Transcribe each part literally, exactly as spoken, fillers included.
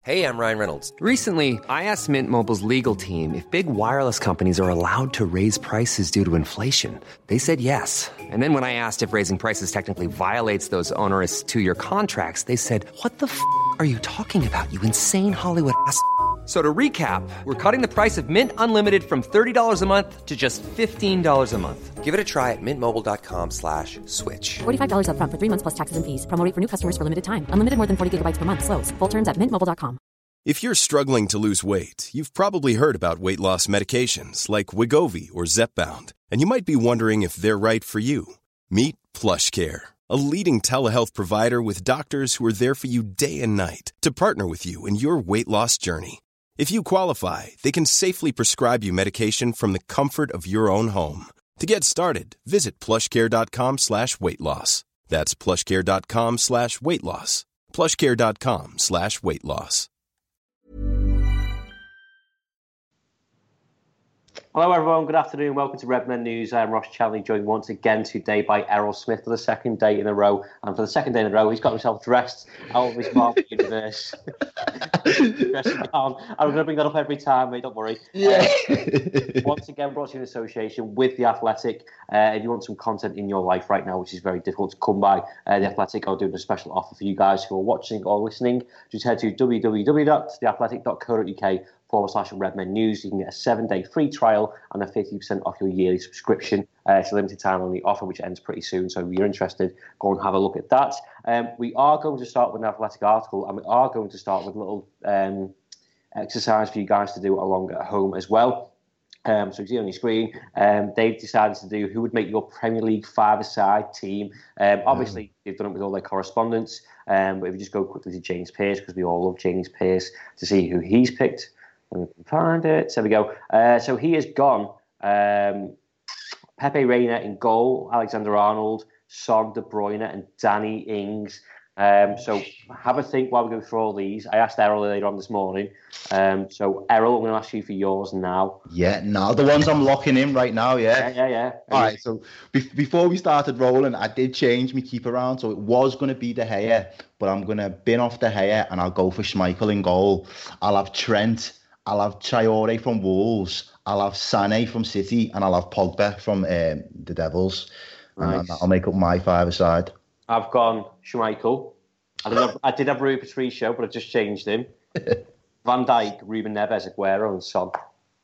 Hey, I'm Ryan Reynolds. Recently, I asked Mint Mobile's legal team if big wireless companies are allowed to raise prices due to inflation. They said yes. And then when I asked if raising prices technically violates those onerous two-year contracts, they said, what the f*** are you talking about, you insane Hollywood ass f- So to recap, we're cutting the price of Mint Unlimited from thirty dollars a month to just fifteen dollars a month. Give it a try at mintmobile.com slash switch. forty-five dollars up front for three months plus taxes and fees. Promo rate for new customers for limited time. Unlimited more than forty gigabytes per month. Slows full terms at mint mobile dot com. If you're struggling to lose weight, you've probably heard about weight loss medications like Wegovy or Zepbound, and you might be wondering if they're right for you. Meet PlushCare, a leading telehealth provider with doctors who are there for you day and night to partner with you in your weight loss journey. If you qualify, they can safely prescribe you medication from the comfort of your own home. To get started, visit plushcare.com slash weight loss. That's plushcare.com slash weight loss. plushcare.com slash weight loss. Hello everyone, good afternoon, welcome to Redmen News. I'm Ross Chanley, joined once again today by Errol Smith for the second day in a row. And for the second day in a row, he's got himself dressed out of his Marvel universe. Dressing down. I'm going to bring that up every time, mate, don't worry. Yeah. Uh, once again, brought to you in association with The Athletic. Uh, if you want some content in your life right now, which is very difficult to come by, uh, The Athletic are doing a special offer for you guys who are watching or listening. Just head to w w w dot the athletic dot co dot u k forward slash Redmen News. You can get a seven-day free trial and a fifty percent off your yearly subscription. Uh, it's a limited time only offer, which ends pretty soon. So if you're interested, go and have a look at that. Um, we are going to start with an Athletic article, and we are going to start with a little um, exercise for you guys to do along at home as well. Um, so you see on your screen, um, they've decided to do who would make your Premier League five-a-side team. Um, obviously, they've done it with all their correspondents, um, but if you just go quickly to James Pearce, because we all love James Pearce, to see who he's picked. We can find it. So there we go. Uh, so he has gone um, Pepe Reina in goal, Alexander Arnold, Son, De Bruyne, and Danny Ings. Um, so have a think while we go through all these. I asked Errol earlier on this morning. Um, so Errol, I'm going to ask you for yours now. Yeah, now the ones I'm locking in right now. Yeah, yeah, yeah. yeah. All right. So be- before we started rolling, I did change my keep around. So it was going to be De Gea, but I'm going to bin off De Gea and I'll go for Schmeichel in goal. I'll have Trent. I'll have Traore from Wolves, I'll have Sané from City, and I'll have Pogba from um, the Devils. Nice. And I'll make up my five-a-side. I've gone Schmeichel. I did have, I did have Rui Patricio, but I just changed him. Van Dijk, Ruben Neves, Aguero, and Son.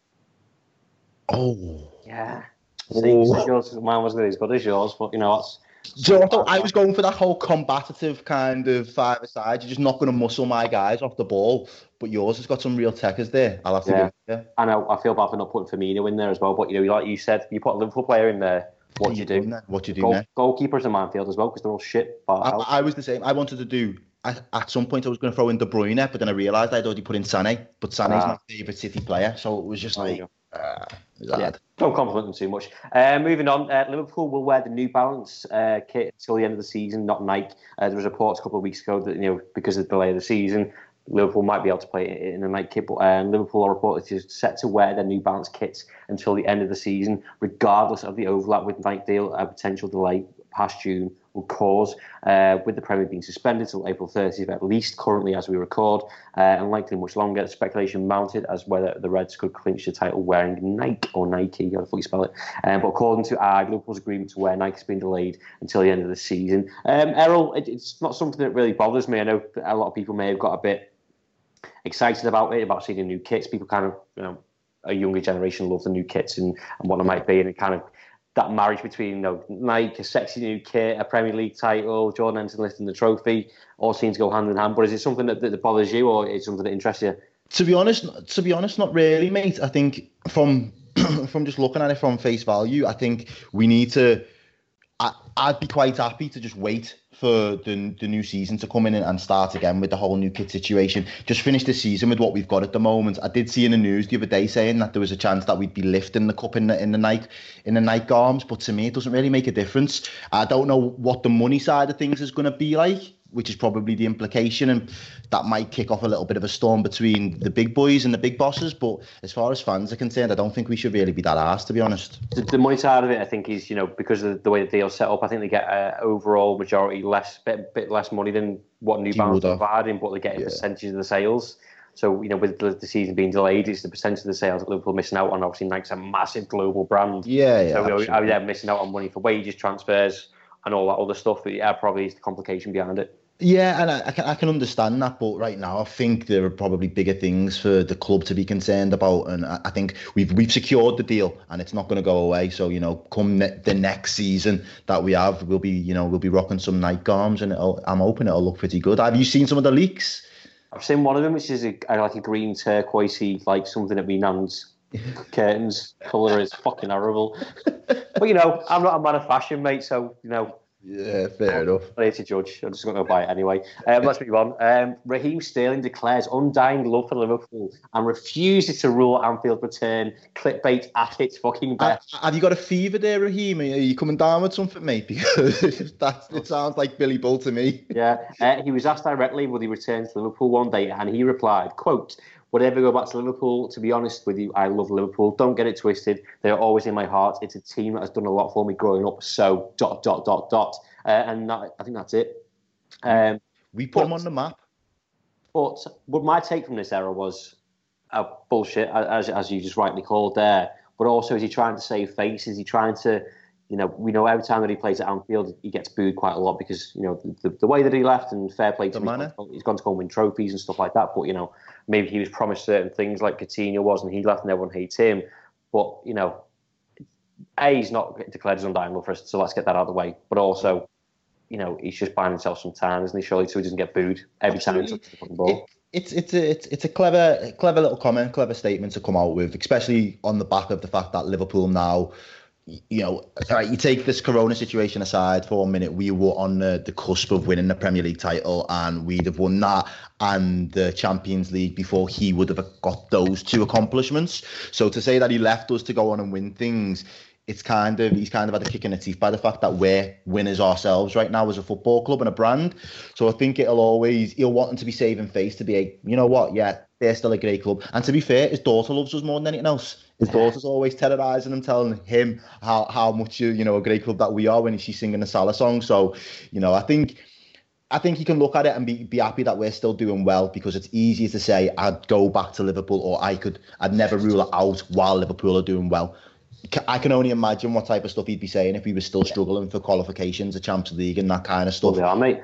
Oh. Yeah. See, oh. Yours, mine wasn't as good as yours, but you know what's... Do you know what, I was going for that whole combative kind of five-a-side. You're just not going to muscle my guys off the ball. But yours has got some real techers there. I'll have to yeah. give it. Yeah. I know. I feel bad for not putting Firmino in there as well. But, you know, like you said, you put a Liverpool player in there. What do you do? What do you do Goal, now? Goalkeepers in Manfield as well, because they're all shit. I, I was the same. I wanted to do... I, at some point, I was going to throw in De Bruyne, but then I realised I'd already put in Sané. But Sané's ah. my favourite City player. So it was just like... Uh, yeah, don't compliment them too much. Uh, moving on, uh, Liverpool will wear the New Balance uh, kit until the end of the season, not Nike. Uh, there was reports a couple of weeks ago that, you know, because of the delay of the season, Liverpool might be able to play it in a Nike kit, but uh, Liverpool are reportedly set to wear their New Balance kits until the end of the season, regardless of the overlap with Nike deal. A potential delay past June will cause, uh, with the Premier being suspended till April thirtieth at least currently as we record, uh, and likely much longer. Speculation mounted as whether the Reds could clinch the title wearing Nike or Nike, how the fuck you spell it. Um, but according to I, Liverpool's agreement to wear Nike has been delayed until the end of the season. Um, Errol, it, it's not something that really bothers me. I know a lot of people may have got a bit excited about it, about seeing the new kits. People kind of, you know, a younger generation love the new kits and, and what it might be, and it kind of that marriage between, you know, Nike, a sexy new kit, a Premier League title, Jordan Henderson lifting the trophy, all seem to go hand in hand. But is it something that, that bothers you, or is it something that interests you? To be honest, to be honest, not really, mate. I think from from just looking at it from face value, I think we need to. I, I'd be quite happy to just wait for the the new season to come in and start again with the whole new kit situation. Just finish the season with what we've got at the moment. I did see in the news the other day saying that there was a chance that we'd be lifting the cup in the in the night in the Nike arms, but to me it doesn't really make a difference. I don't know what the money side of things is going to be like which is probably the implication, and that might kick off a little bit of a storm between the big boys and the big bosses. But as far as fans are concerned, I don't think we should really be that arsed, to be honest. The, the money side of it, I think, is, you know, because of the way the deal's set up, I think they get uh, overall majority less, bit, bit less money than what New Balance are providing, but they get a yeah. percentage of the sales. So, you know, with the, the season being delayed, it's the percentage of the sales that Liverpool missing out on. Obviously, Nike's a massive global brand. Yeah, yeah. So, you know, they're missing out on money for wages, transfers, and all that other stuff. But yeah, probably is the complication behind it. Yeah, and I, I can I can understand that, but right now I think there are probably bigger things for the club to be concerned about, and I, I think we've we've secured the deal, and it's not going to go away. So, you know, come ne- the next season that we have, we'll be you know we'll be rocking some Nike garms, and it'll, I'm hoping it'll look pretty good. Have you seen some of the leaks? I've seen one of them, which is a, like a green turquoisey, like something that me nan's curtains colour is fucking horrible. But you know, I'm not a man of fashion, mate. So you know. Yeah, fair enough. I'm ready to judge. I'm just going to go buy it anyway. Um, let's move on. Um, Raheem Sterling declares undying love for Liverpool and refuses to rule Anfield return. Clickbait at its fucking best. Have, have you got a fever there, Raheem? Are you coming down with something, mate? Because that's, it sounds like Billy Bull to me. Yeah. Uh, he was asked directly would he return to Liverpool one day, and he replied, quote, "Would I ever go back to Liverpool? To be honest with you, I love Liverpool. Don't get it twisted. They're always in my heart. It's a team that has done a lot for me growing up. So, dot, dot, dot, dot. Uh, and that, I think that's it. Um, we put but, them on the map. But, but my take from this era was uh, bullshit, as, as you just rightly called there. But also, is he trying to save face? Is he trying to, you know, we know every time that he plays at Anfield, he gets booed quite a lot because, you know, the, the way that he left, and fair play to him, he's gone, he's gone to go and win trophies and stuff like that. But, you know, maybe he was promised certain things like Coutinho was, and he left and everyone hates him. But, you know, A, he's not declared his undying love for us, so let's get that out of the way. But also, you know, he's just buying himself some time, isn't he, surely, so he doesn't get booed every Absolutely. time he touches the fucking ball. It, it's it's a it's, it's a clever clever little comment, clever statement to come out with, especially on the back of the fact that Liverpool now, you know, right, you take this Corona situation aside for a minute, we were on the, the cusp of winning the Premier League title, and we'd have won that and the Champions League before he would have got those two accomplishments. So to say that he left us to go on and win things, it's kind of, he's kind of had a kick in the teeth by the fact that we're winners ourselves right now as a football club and a brand. So I think it'll always, he'll want them to be saving face, to be a, you know what, yeah, they're still a great club. And to be fair, his daughter loves us more than anything else. His daughter's always terrorising him, telling him how, how much, you know, a great club that we are when she's singing the Salah song. So, you know, I think... I think you can look at it and be, be happy that we're still doing well, because it's easier to say I'd go back to Liverpool, or I could, I'd never rule it out while Liverpool are doing well. I can only imagine what type of stuff he'd be saying if he was still struggling for qualifications, the Champions League and that kind of stuff. Well, yeah, mate.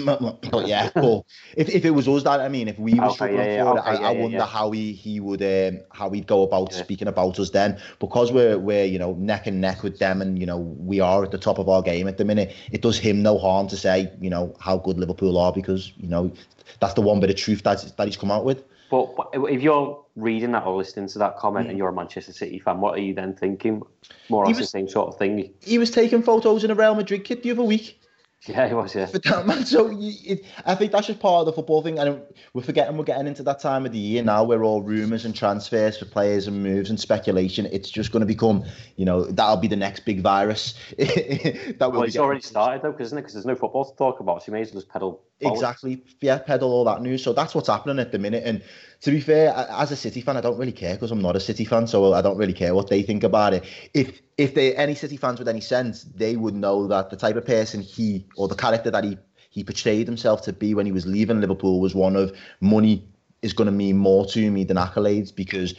But yeah, but if, if it was us, that I mean, if we were okay, struggling yeah, yeah, for okay, it, I, yeah, I wonder yeah. how he he would um, how he'd go about yeah. speaking about us then, because we're we're you know neck and neck with them, and you know we are at the top of our game at the minute. It does him no harm to say you know how good Liverpool are, because you know that's the one bit of truth that that he's come out with. But if you're reading that or listening to that comment, mm. and you're a Manchester City fan, what are you then thinking? More or less the same sort of thing. He was taking photos in a Real Madrid kit the other week. Yeah, he was, yeah. For that, man. So you, it, I think that's just part of the football thing. And we're forgetting we're getting into that time of the year now where all rumours and transfers for players and moves and speculation, it's just going to become, you know, that'll be the next big virus. that well, it's already started, though, isn't it? Because there's no football to talk about, so you may as well just pedal forward. Exactly. Yeah, pedal all that news. So that's what's happening at the minute. And to be fair, as a City fan, I don't really care, because I'm not a City fan, so I don't really care what they think about it. If if they any City fans with any sense, they would know that the type of person he, or the character that he, he portrayed himself to be when he was leaving Liverpool was one of, money is going to mean more to me than accolades, because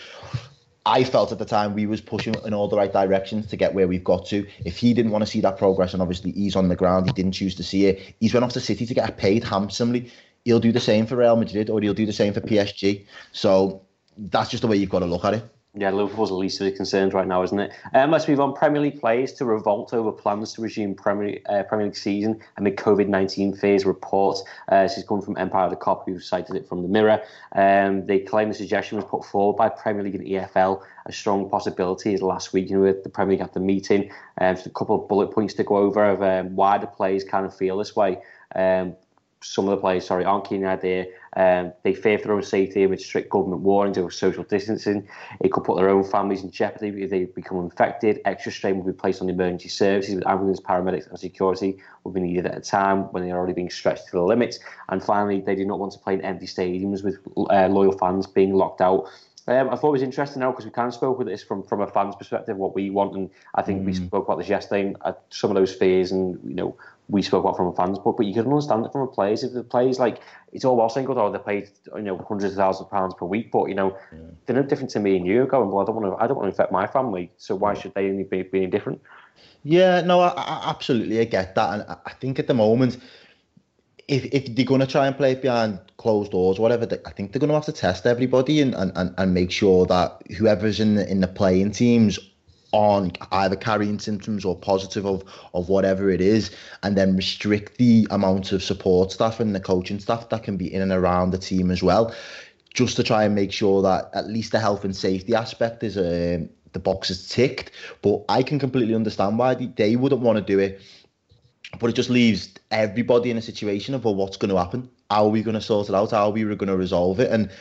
I felt at the time we was pushing in all the right directions to get where we've got to. If he didn't want to see that progress, and obviously he's on the ground, he didn't choose to see it, he's went off to City to get paid handsomely. He'll do the same for Real Madrid, or he'll do the same for P S G. So that's just the way you've got to look at it. Yeah, Liverpool's the least of the concerns right now, isn't it? Um, let's move on. Premier League players to revolt over plans to resume Premier, uh, Premier League season amid COVID nineteen phase reports. Uh, this is coming from Empire of the Cop, who cited it from the Mirror. Um, they claim the suggestion was put forward by Premier League and E F L. A strong possibility is last week, you know, the Premier League had the meeting. Um, just a couple of bullet points to go over of um, why the players kind of feel this way. Um, some of the players, sorry, aren't keen on the idea. Um, they fear for their own safety with strict government warnings over social distancing. It could put their own families in jeopardy if they become infected. Extra strain will be placed on the emergency services with ambulance, paramedics and security will be needed at a time when they are already being stretched to the limits. And finally, they do not want to play in empty stadiums with uh, loyal fans being locked out. Um, I thought it was interesting now because we kind of spoke with this from, from a fan's perspective, what we want, and I think mm. we spoke about this yesterday, and some of those fears, and you know, we spoke about from a fan's point, but you can understand it from a player's. If the players, like, it's all well saying, oh, they paid, you know, hundreds of thousands of pounds per week, but you know, yeah. they're no different to me and you. Going, well, I don't want to, I don't want to infect my family, so why should they only be, be any different? Yeah, no, I, I absolutely, I get that, and I think at the moment, if if they're going to try and play it behind closed doors, whatever, they, I think they're going to have to test everybody and, and, and make sure that whoever's in the, in the playing teams on either carrying symptoms or positive of, of whatever it is, and then restrict the amount of support staff and the coaching staff that can be in and around the team as well, just to try and make sure that at least the health and safety aspect is uh, the box is ticked. But I can completely understand why they, they wouldn't want to do it. But it just leaves everybody in a situation of, well, what's going to happen? How are we going to sort it out? How are we going to resolve it? And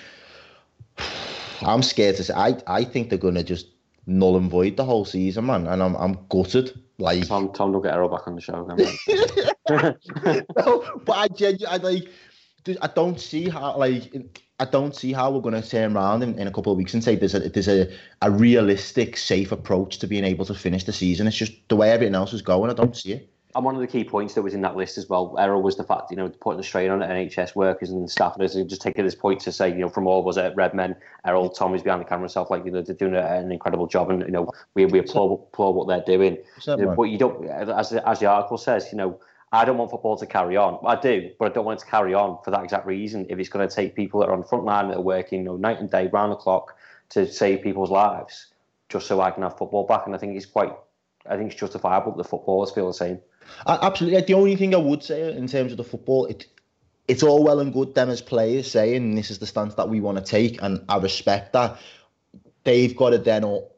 I'm scared to say, I, I think they're going to just null and void the whole season, man. And I'm I'm gutted. Like Tom, Tom will get Errol back on the show again. No, but I genuinely, I like, I don't see how, like, I don't see how we're going to turn around in, in a couple of weeks and say there's a there's a, a realistic, safe approach to being able to finish the season. It's just the way everything else is going. I don't see it. And one of the key points that was in that list as well, Errol, was the fact, you know, putting the strain on N H S workers and staffers, and just taking this point to say, you know, from all of us at Redmen, Errol, Tom is behind the camera himself, like, you know, they're doing an incredible job, and, you know, we we applaud, applaud what they're doing. You know, but you don't, as as the article says, you know, I don't want football to carry on. I do, but I don't want it to carry on for that exact reason. If it's going to take people that are on the front line, that are working, you know, night and day, round the clock, to save people's lives, just so I can have football back. And I think it's quite, I think it's justifiable that the footballers feel the same. Absolutely. The only thing I would say in terms of the football, it, it's all well and good them as players saying this is the stance that we want to take, and I respect that. They've got to then all...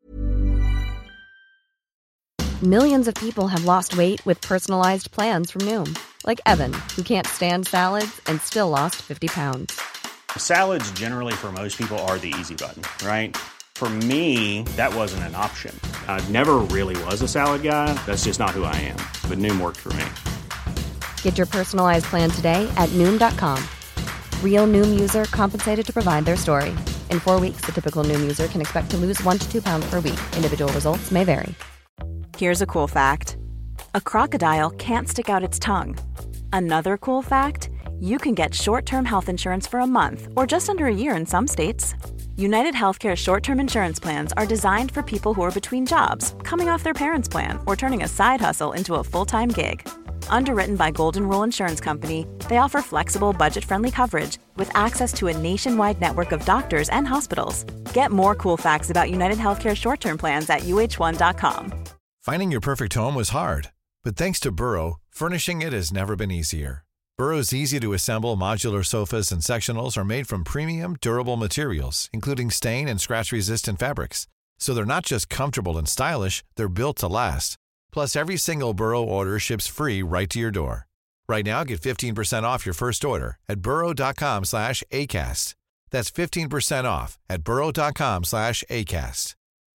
Millions of people have lost weight with personalized plans from Noom. Like Evan, who can't stand salads and still lost fifty pounds. Salads generally for most people are the easy button, right? For me, that wasn't an option. I never really was a salad guy. That's just not who I am. But Noom worked for me. Get your personalized plan today at Noom dot com. Real Noom user compensated to provide their story. In four weeks, the typical Noom user can expect to lose one to two pounds per week. Individual results may vary. Here's a cool fact. A crocodile can't stick out its tongue. Another cool fact, you can get short-term health insurance for a month or just under a year in some states. United Healthcare short-term insurance plans are designed for people who are between jobs, coming off their parents' plan, or turning a side hustle into a full-time gig. Underwritten by Golden Rule Insurance Company, they offer flexible, budget-friendly coverage with access to a nationwide network of doctors and hospitals. Get more cool facts about United Healthcare short-term plans at U H one dot com. Finding your perfect home was hard, but thanks to Burrow, furnishing it has never been easier. Burrow's easy-to-assemble modular sofas and sectionals are made from premium, durable materials, including stain and scratch-resistant fabrics. So they're not just comfortable and stylish, they're built to last. Plus, every single Burrow order ships free right to your door. Right now, get fifteen percent off your first order at burrow.com slash ACAST. That's fifteen percent off at burrow.com slash ACAST.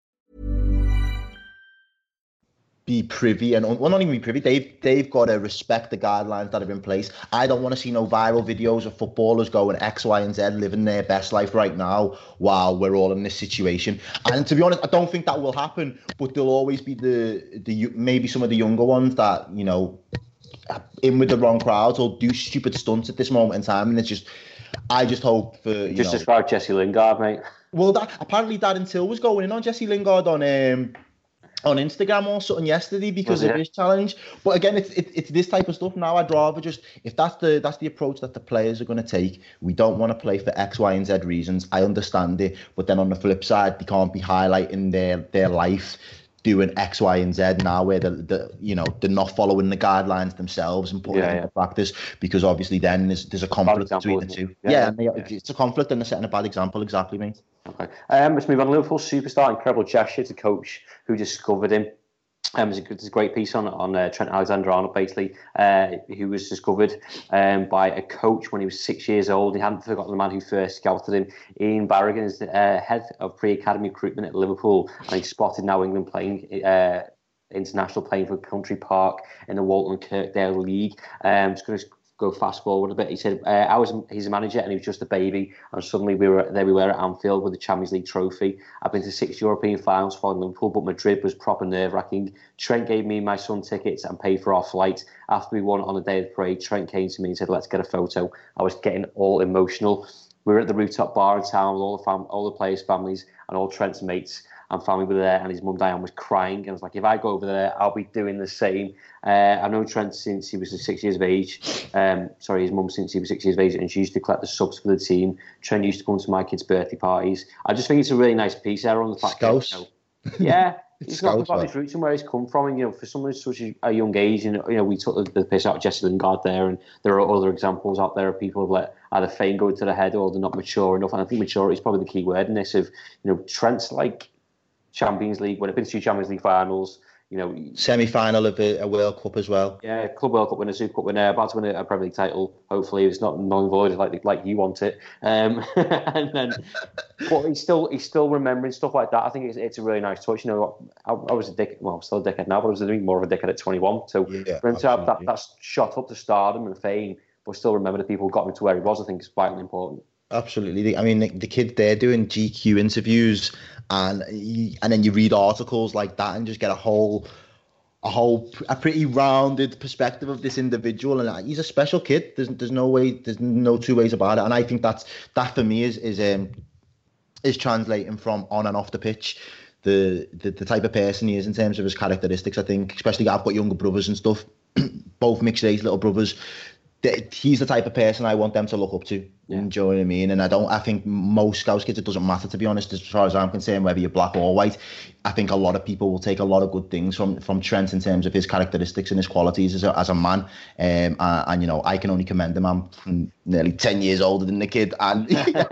Be privy, and well, not even be privy, they've, they've got to respect the guidelines that are in place. I don't want to see no viral videos of footballers going X, Y, and Z, living their best life right now while we're all in this situation. And to be honest, I don't think that will happen, but there'll always be the, the maybe some of the younger ones that, you know, in with the wrong crowds or do stupid stunts at this moment in time. And it's just, I just hope for, you just know... describe Jesse Lingard, mate. Well, that, apparently Darren Till was going in on Jesse Lingard on... Um, on Instagram or something yesterday because of his challenge. But again, it's it, it's this type of stuff now. I'd rather just, if that's the that's the approach that the players are going to take, we don't want to play for X, Y, and Z reasons. I understand it, but then on the flip side, they can't be highlighting their their life doing X, Y, and Z now, where the, the you know they're not following the guidelines themselves and putting yeah, it into yeah. practice, because obviously then there's there's a conflict between the two. Yeah, yeah, and they, yeah, it's a conflict and they're setting a bad example. Exactly, mate. Okay. Um, let's move on. Liverpool superstar, incredible gesture to coach who discovered him. Um, there's, a, there's a great piece on on uh, Trent Alexander-Arnold, basically, uh, who was discovered um, by a coach when he was six years old. He hadn't forgotten the man who first scouted him. Ian Barragan is the uh, head of pre-academy recruitment at Liverpool, and he's spotted now England playing uh, international, playing for Country Park in the Walton Kirkdale League. Um, just going to go fast forward a bit. He said, uh, I was he's a manager and he was just a baby, and suddenly we were there we were at Anfield with the Champions League trophy. I've been to six European finals for Liverpool, but Madrid was proper nerve-wracking. Trent gave me and my son tickets and paid for our flight. After we won on the day of the parade, Trent came to me and said, let's get a photo. I was getting all emotional. We were at the rooftop bar in town with all the fam- all the players' families and all Trent's mates and family were there, and his mum Diane was crying. And I was like, if I go over there, I'll be doing the same. Uh, I've known Trent since he was six years of age. Um, sorry, his mum since he was six years of age, and she used to collect the subs for the team. Trent used to come to my kids' birthday parties. I just think it's a really nice piece there on the fact that, you know, yeah, he's not about his roots and where he's come from. And, you know, for someone at such a young age, you know, you know we took the, the piss out of Jesse Lingard there, and there are other examples out there of people who let either fame go to the head or they're not mature enough. And I think maturity is probably the key word in this. Of, you know, Trent's like Champions League, when I've been to two Champions League finals, you know, semi-final of a, a World Cup as well. Yeah, Club World Cup winner, Super Cup winner, about to win a, a Premier League title. Hopefully, it's not null and void like like you want it. Um, and then, but he's still he's still remembering stuff like that. I think it's it's a really nice touch. You know, I, I was a dick. Well, I'm still a dickhead now, but I was doing more of a dickhead at twenty-one. So yeah, for him to have that that's shot up to stardom and fame, but still remember the people who got him to where he was, I think is vitally important. Absolutely. I mean, the, the kid there doing G Q interviews, and he, and then you read articles like that and just get a whole, a whole, a pretty rounded perspective of this individual. And he's a special kid. There's there's no way, there's no two ways about it. And I think that's that for me is is um is translating from on and off the pitch. The, the the type of person he is in terms of his characteristics. I think, especially I've got younger brothers and stuff, both mixed race little brothers. He's the type of person I want them to look up to. Yeah. Do you know what I mean? And I don't. I think most Scouse kids, it doesn't matter, to be honest, as far as I'm concerned, whether you're black or white. I think a lot of people will take a lot of good things from from Trent in terms of his characteristics and his qualities as a, as a man. Um, and, and you know, I can only commend him. I'm nearly ten years older than the kid, and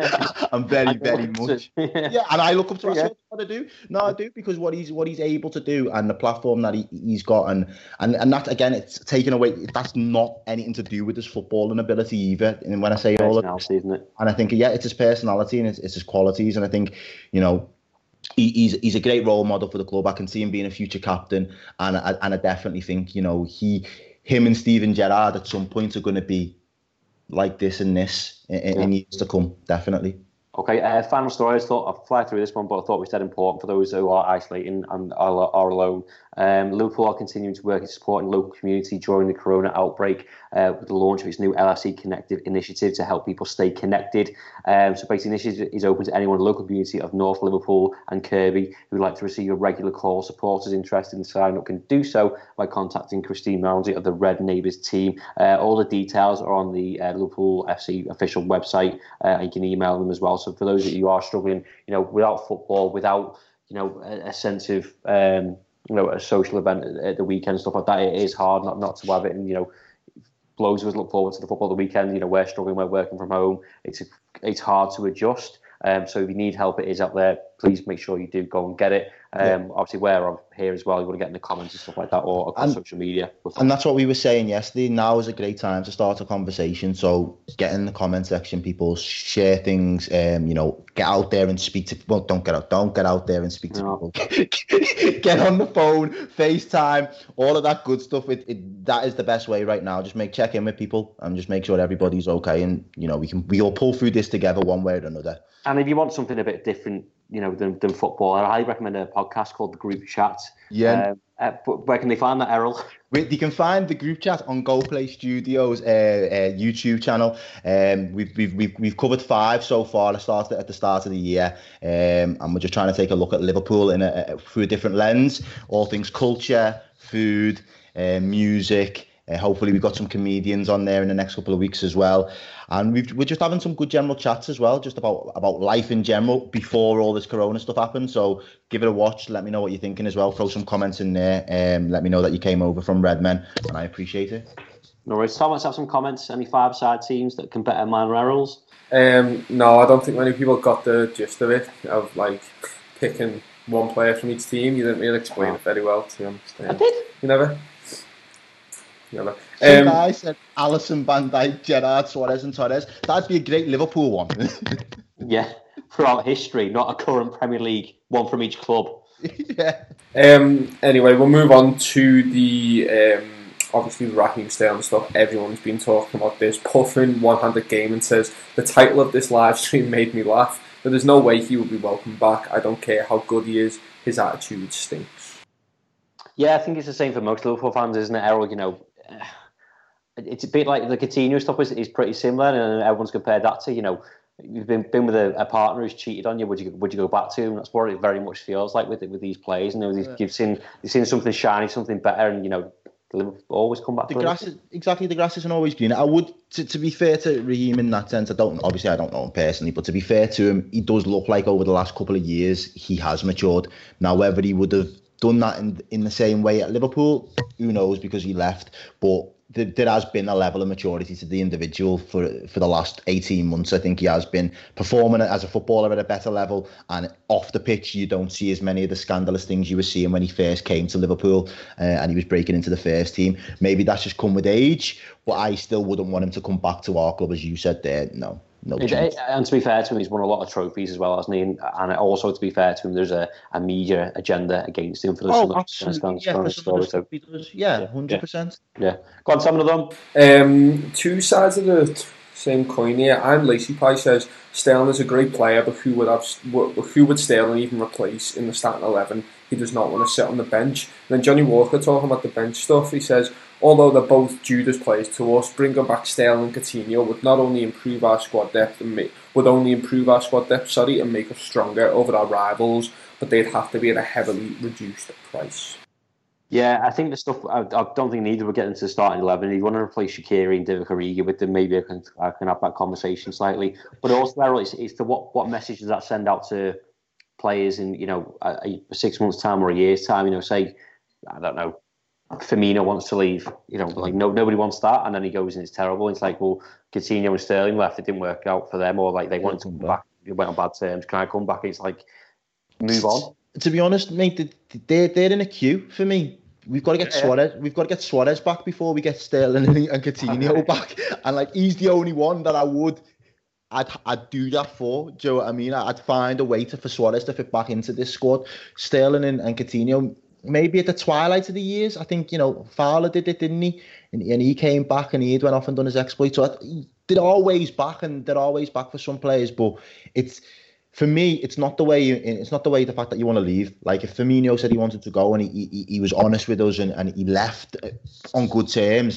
I'm very, very much. Yeah. yeah, and I look up to him. Yeah. What I do? No, I do, because what he's what he's able to do and the platform that he he's got, and and and that again, it's taken away. That's not anything to do with his footballing ability either. And when I say all of it, isn't it? And I think, yeah, it's his personality and it's, it's his qualities. And I think, you know, he, he's he's a great role model for the club. I can see him being a future captain. And I, and I definitely think, you know, he, him and Steven Gerrard at some point are going to be like this and this in, in yeah. years to come, definitely. Okay, uh, final story. I thought I'd fly through this one, but I thought it was dead important for those who are isolating and are, are alone. Um, Liverpool are continuing to work in supporting the local community during the corona outbreak uh, with the launch of its new L F C Connected initiative to help people stay connected. Um, so basically, this initiative is open to anyone in the local community of North Liverpool and Kirkby who would like to receive a regular call. Supporters interested in signing up can do so by contacting Christine Roundsey of the Red Neighbours team. Uh, all the details are on the uh, Liverpool F C official website, uh, and you can email them as well. So for those of you who are struggling, you know, without football, without, you know, a, a sense of, um, you know, a social event at the weekend, stuff like that, it is hard not, not to have it. And, you know, loads of us look forward to the football the weekend. You know, we're struggling, we're working from home. It's it's hard to adjust. Um, so if you need help, it is out there. Please make sure you do go and get it. Um, yeah. Obviously, we're on here as well. You want to get in the comments and stuff like that, or across and, social media. And that's what we were saying yesterday. Now is a great time to start a conversation. So get in the comment section, people. Share things. Um, you know, get out there and speak to. Well, don't get out. Don't get out there and speak to no. people. Get on the phone, FaceTime, all of that good stuff. It, it that is the best way right now. Just make check in with people and just make sure everybody's okay. And you know, we can we all pull through this together one way or another. And if you want something a bit different, you know, than, than football, I highly recommend a podcast called The Group Chat. Yeah. Um, uh, where can they find that, Errol? You can find The Group Chat on Go Play Studios uh, uh, YouTube channel. Um, we've, we've we've we've covered five so far. I started at the start of the year, um, and we're just trying to take a look at Liverpool in a, a, through a different lens. All things culture, food, uh, music. Uh, hopefully we've got some comedians on there in the next couple of weeks as well. And we've, we're just having some good general chats as well, just about, about life in general before all this corona stuff happened. So give it a watch. Let me know what you're thinking as well. Throw some comments in there. Um, let me know that you came over from Redmen, and I appreciate it. No worries. Tom, let's have some comments. Any five-side teams that can better mine or Errol's? Um, no, I don't think many people got the gist of it, of like picking one player from each team. You didn't really explain oh. it very well, to be honest. I did. You never? Never. Some Um, guy said Alisson, Van Dijk, Gerrard, Suarez and Torres. That'd be a great Liverpool one. Yeah, throughout history, not a current Premier League, one from each club. Yeah. Um, anyway, we'll move on to the... Um, obviously the Raheem Sterling stuff. Everyone's been talking about this. Puffin, one-handed gaming, says, the title of this live stream made me laugh, but there's no way he will be welcome back. I don't care how good he is. His attitude stinks. Yeah, I think it's the same for most Liverpool fans, isn't it, Errol? You know, it's a bit like the Coutinho stuff is, is pretty similar, and everyone's compared that to, you know, you've been been with a, a partner who's cheated on you. Would you would you go back to him? That's what it very much feels like with with these players. You know, they've, you've seen you've seen something shiny, something better, and you know, always come back. The to grass is, exactly the grass isn't always green. I would, to, to be fair to Raheem in that sense, I don't obviously I don't know him personally, but to be fair to him, he does look like over the last couple of years he has matured. Now, whether he would have done that in in the same way at Liverpool, who knows, because he left, but there, there has been a level of maturity to the individual for for the last eighteen months. I think he has been performing as a footballer at a better level, and off the pitch you don't see as many of the scandalous things you were seeing when he first came to Liverpool uh, and he was breaking into the first team. Maybe that's just come with age, but I still wouldn't want him to come back to our club, as you said there. No. No it, it, and to be fair to him, he's won a lot of trophies as well, hasn't he? And, and also, to be fair to him, there's a, a media agenda against him for the oh, summer. Absolutely. Yeah, for some of the stuff he does. Yeah, one hundred percent. Yeah. Go on, some of them. Um, two sides of the same coin here. And Lacey Pie says, Sterling is a great player, but who would have who would Sterling even replace in the starting eleven? He does not want to sit on the bench. And then Johnny Walker talking about the bench stuff, he says, although they're both Judas players to us, bringing back Sterling and Coutinho would not only improve our squad depth and make, would only improve our squad depth, sorry, and make us stronger over our rivals, but they'd have to be at a heavily reduced price. Yeah, I think the stuff, I, I don't think neither will get into the starting eleven. If you want to replace Shaqiri and Divock Origi with them, maybe I can I can have that conversation slightly. But also, it's, it's the what, what message does that send out to players in, you know, a, a six months' time or a year's time? You know, say, I don't know, Firmino wants to leave, you know, like no nobody wants that, and then he goes and it's terrible. It's like, well, Coutinho and Sterling left, it didn't work out for them, or like they wanted to come back, it went on bad terms. Can I come back? It's like, move on. To be honest, mate, they're they're in a queue for me. We've got to get yeah. Suarez. We've got to get Suarez back before we get Sterling and, and Coutinho back. And like, he's the only one that I would, I'd I'd do that for. Do you know what I mean? I'd find a way to for Suarez to fit back into this squad. Sterling and, and Coutinho, maybe at the twilight of the years. I think, you know, Fowler did it, didn't he? And, and he came back and he went off and done his exploit. So I, they're always back, and they're always back for some players. But it's, for me, it's not the way you, it's not the way the fact that you want to leave. Like if Firmino said he wanted to go and he he, he was honest with us and, and he left on good terms,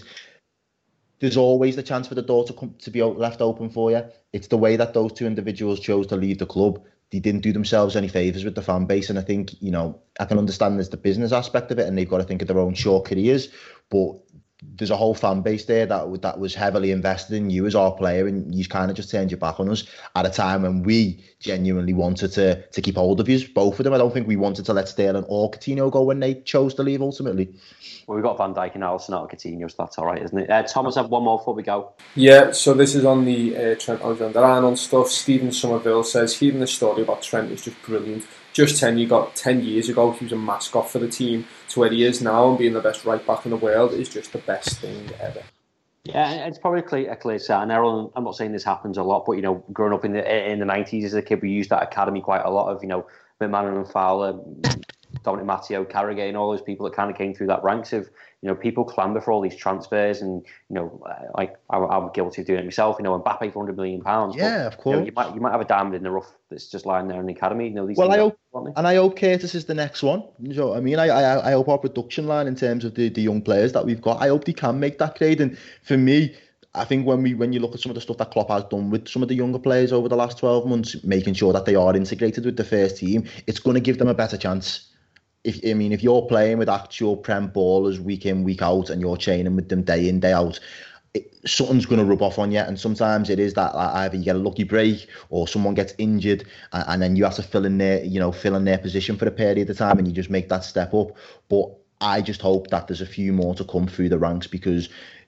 there's always the chance for the door to come to be left open for you. It's the way that those two individuals chose to leave the club. They didn't do themselves any favours with the fan base, and I think, you know, I can understand there's the business aspect of it, and they've got to think of their own short careers, but there's a whole fan base there that that was heavily invested in you as our player, and you kind of just turned your back on us at a time when we genuinely wanted to to keep hold of you, both of them. I don't think we wanted to let Sterling or Coutinho go when they chose to leave ultimately. Well, we've got Van Dijk and Alisson out of Coutinho, so that's all right, isn't it? Uh, Thomas, have one more before we go. Yeah, so this is on the uh, Trent Alexander-Arnold stuff. Stephen Somerville says, hearing the story about Trent is just brilliant. Just ten, you got ten years ago, he was a mascot for the team, to where he is now and being the best right back in the world is just the best thing ever. Yeah, it's probably a clear, a clear sign. Errol, I'm not saying this happens a lot, but, you know, growing up in the in the nineties as a kid, we used that academy quite a lot of, you know, McManaman and Fowler, Dominic Matteo, Carragher, and all those people that kind of came through that ranks of, you know, people clamour for all these transfers, and, you know, like I, I'm guilty of doing it myself. You know, Mbappe for one hundred million pounds. Yeah, but, of course. You know, you might you might have a diamond in the rough that's just lying there in the academy. You know, these well, I hope, are, and I hope Curtis is the next one. You know what I mean? I, I I hope our production line in terms of the, the young players that we've got, I hope they can make that grade. And for me, I think when we when you look at some of the stuff that Klopp has done with some of the younger players over the last twelve months, making sure that they are integrated with the first team, it's going to give them a better chance. If I mean, if you're playing with actual Prem ballers week in, week out, and you're training with them day in, day out, it, something's going to rub off on you. And sometimes it is that like, either you get a lucky break or someone gets injured, and, and then you have to fill in their, you know, fill in their position for a period of time, and you just make that step up. But I just hope that there's a few more to come through the ranks, because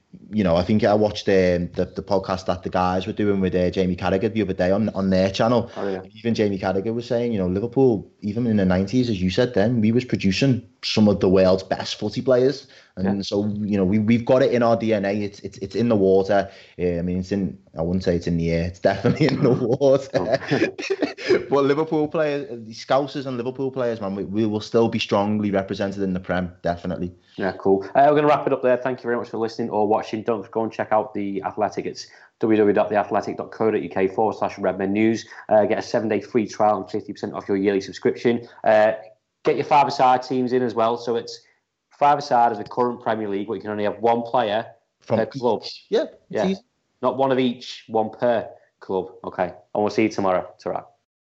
you know, I think I watched um, the the podcast that the guys were doing with uh, Jamie Carragher the other day on on their channel. Oh, yeah. Even Jamie Carragher was saying, you know, Liverpool, even in the nineties, as you said, then we was producing some of the world's best footy players, and yeah. so you know we we've got it in our D N A. It's it's it's in the water. Uh, I mean, it's in. I wouldn't say it's in the air. It's definitely in the water. Oh. But Liverpool players, the Scousers and Liverpool players, man, we, we will still be strongly represented in the Prem, definitely. Yeah, cool. Uh, we're going to wrap it up there. Thank you very much for listening or watching. Don't forget, go and check out The Athletic. It's www.theathletic.co.uk forward slash Redmen News. Uh, get a seven-day free trial and fifty percent off your yearly subscription. Uh, get your five-a-side teams in as well. So it's five-a-side of the current Premier League, but you can only have one player From per club. Each. Yeah, yeah. Easy. Not one of each, one per club. Okay. And we'll see you tomorrow. Ta-ra.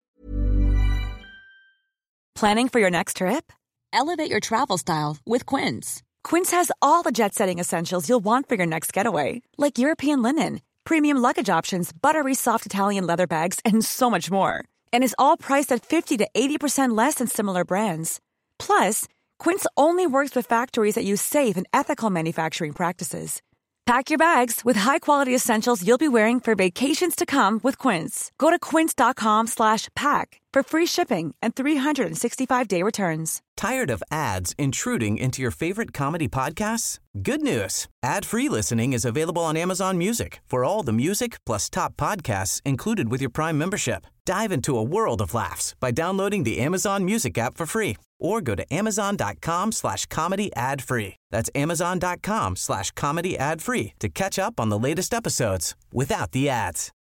Planning for your next trip? Elevate your travel style with Quince. Quince has all the jet-setting essentials you'll want for your next getaway, like European linen, premium luggage options, buttery soft Italian leather bags, and so much more. And is all priced at fifty to eighty percent less than similar brands. Plus, Quince only works with factories that use safe and ethical manufacturing practices. Pack your bags with high-quality essentials you'll be wearing for vacations to come with Quince. Go to quince.com slash pack for free shipping and three sixty-five day returns. Tired of ads intruding into your favorite comedy podcasts? Good news. Ad-free listening is available on Amazon Music for all the music plus top podcasts included with your Prime membership. Dive into a world of laughs by downloading the Amazon Music app for free or go to amazon.com slash comedy ad free. That's amazon.com slash comedy ad free to catch up on the latest episodes without the ads.